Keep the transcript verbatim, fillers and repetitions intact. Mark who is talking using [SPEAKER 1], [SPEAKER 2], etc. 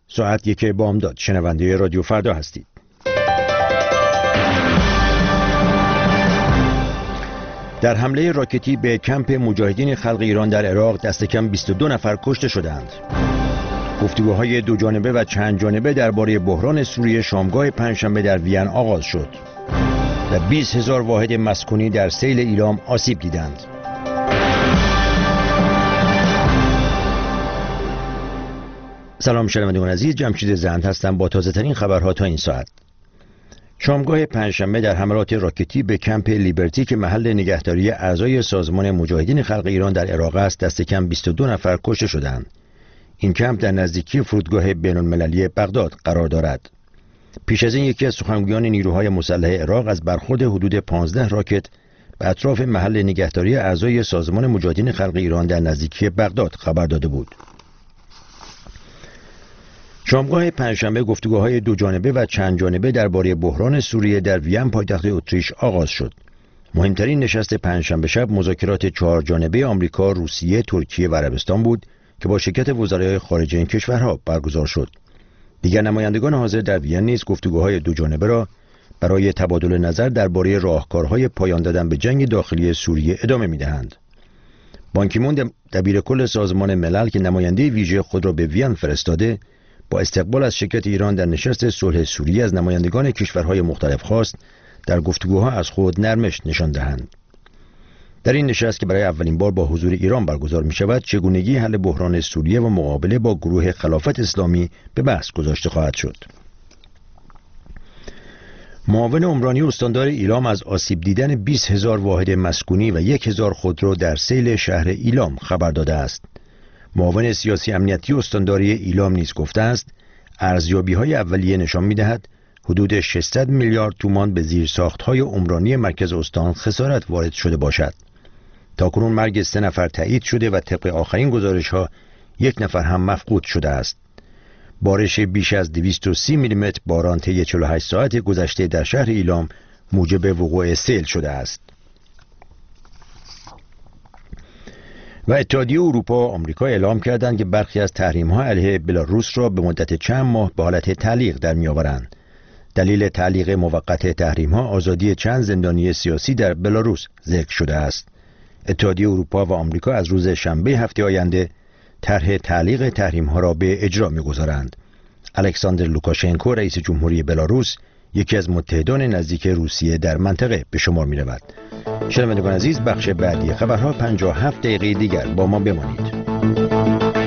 [SPEAKER 1] ساعت یک بامداد. شنونده رادیو فردا هستید. در حمله راکتی به کمپ مجاهدین خلق ایران در عراق دست کم بیست و دو نفر کشته شدند. گفتگوهای دو جانبه و چند جانبه درباره بحران سوریه شامگاه پنجشنبه در وین آغاز شد و بیست هزار واحد مسکونی در سیل ایلام آسیب دیدند. سلام شنوندگان عزیز، جمشید زند هستم با تازه ترین خبرها تا این ساعت. شامگاه پنجشنبه در حملات راکتی به کمپ لیبرتی که محل نگهداری اعضای سازمان مجاهدین خلق ایران در عراق است دست کم بیست و دو نفر کشته شدند. این کمپ در نزدیکی فرودگاه بین‌المللی بغداد قرار دارد. پیش از این یکی از سخنگویان نیروهای مسلح عراق از برخورد حدود پانزده راکت به اطراف محل نگهداری اعضای سازمان مجاهدین خلق ایران در نزدیکی بغداد خبر داده بود. شامگاه پنجشنبه گفتگوهای دو جانبه و چند جانبه درباره بحران سوریه در وین پایتخت اتریش آغاز شد. مهمترین نشست پنجشنبه شب مذاکرات چهار جانبه آمریکا، روسیه، ترکیه و عربستان بود که با شرکت وزرای خارجه این کشورها برگزار شد. دیگر نمایندگان حاضر در وین نیز گفتگوهای دو جانبه را برای تبادل نظر درباره راهکارهای پایان دادن به جنگ داخلی سوریه ادامه می‌دهند. بان کی مون دبیر کل سازمان ملل که نماینده ویژه خود را به وین فرستاده، با استقبال از شرکت ایران در نشست صلح سوریه از نمایندگان کشورهای مختلف خواست در گفتگوها از خود نرمش نشان دهند. در این نشست که برای اولین بار با حضور ایران برگزار می شود، چگونگی حل بحران سوریه و مقابله با گروه خلافت اسلامی به بحث گذاشته خواهد شد. معاون عمرانی استاندار ایلام از آسیب دیدن بیست هزار واحد مسکونی و یک هزار خودرو در سیل شهر ایلام خبر داده است. معاون سیاسی امنیتی استانداری ایلام نیز گفته است ارزیابی‌های اولیه نشان می‌دهد حدود ششصد میلیارد تومان به زیرساخت‌های عمرانی مرکز استان خسارت وارد شده باشد. تاکنون مرگ سه نفر تایید شده و طبق آخرین گزارش‌ها یک نفر هم مفقود شده است. بارش بیش از دویست و سی میلیمتر باران طی چهل و هشت ساعت گذشته در شهر ایلام موجب وقوع سیل شده است. و اتحادیه اروپا و آمریکا اعلام کردند که برخی از تحریم‌ها علیه بلاروس را به مدت چند ماه به حالت تعلیق در می‌آورند. دلیل تعلیق موقت تحریم‌ها آزادی چند زندانی سیاسی در بلاروس ذکر شده است. اتحادیه اروپا و آمریکا از روز شنبه هفته آینده طرح تعلیق تحریم‌ها را به اجرا می‌گذارند. الکساندر لوکاشنکو رئیس جمهوری بلاروس یکی از متحدان نزدیک روسیه در منطقه به شمار می‌رود. شنوندگان عزیز، بخش بعدی خبرها پنجاه و هفت دقیقه دیگر با ما بمانید.